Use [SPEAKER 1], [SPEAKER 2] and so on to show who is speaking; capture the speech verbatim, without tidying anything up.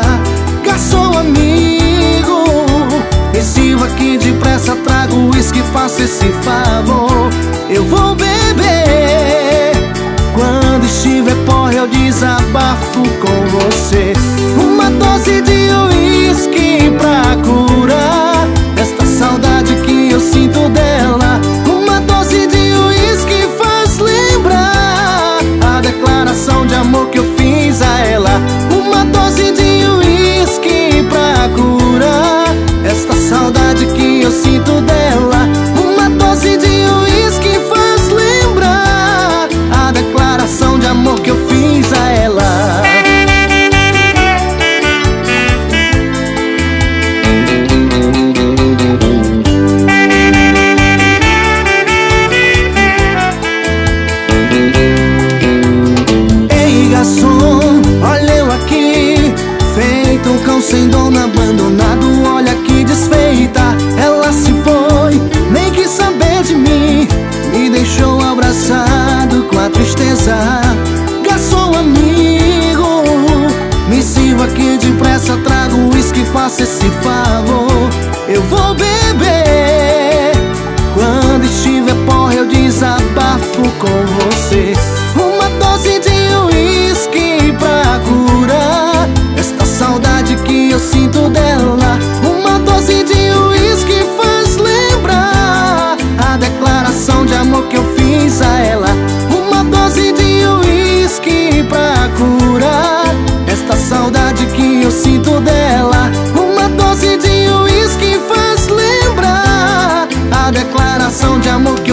[SPEAKER 1] Garçom amigo, me sirva aqui depressa, trago o uísque, faça esse favor. Eu vou beber, quando estiver porre eu desabafo com você. Uma dose de uísque pra curar esta saudade que eu sinto dela. Uma dose de uísque faz lembrar a declaração de amor que eu fiz a ela. Uma dose de uísque pra curar esta saudade que eu sinto dela. Uma dose de uísque faz lembrar a declaração de amor que eu fiz a ela. Ei garçom, olha eu aqui, feito um cão sem dono, abandonado, olha que desfeita. Ela se foi, nem quis saber de mim, me deixou abraçado com a tristeza. Garçom amigo, me sirva aqui depressa, trago o uísque, faça esse favor. Eu vou beber, quando estiver porre eu desabafo com você. Uma dose de uísque pra curar esta saudade que eu sinto dela. Uma dose de uísque faz lembrar a declaração de amor que eu fiz a ela. Uma dose de uísque pra curar esta saudade que eu sinto dela. Uma dose de uísque faz lembrar a declaração de amor que